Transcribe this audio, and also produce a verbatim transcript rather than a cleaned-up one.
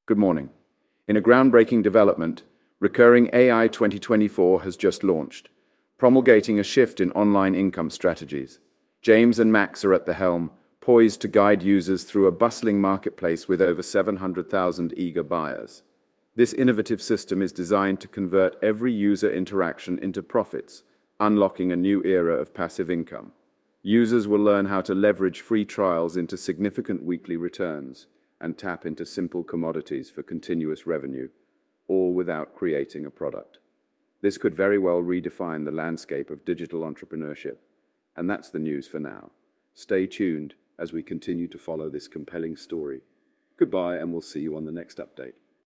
Good morning. In a groundbreaking development, Recurring A I twenty twenty-four has just launched, promulgating a shift in online income strategies. James and Max are at the helm, poised to guide users through a bustling marketplace with over seven hundred thousand eager buyers. This innovative system is designed to convert every user interaction into profits, unlocking a new era of passive income. Users will learn how to leverage free trials into significant weekly returns and tap into simple commodities for continuous revenue, all without creating a product. This could very well redefine the landscape of digital entrepreneurship. And that's the news for now. Stay tuned as we continue to follow this compelling story. Goodbye, and we'll see you on the next update.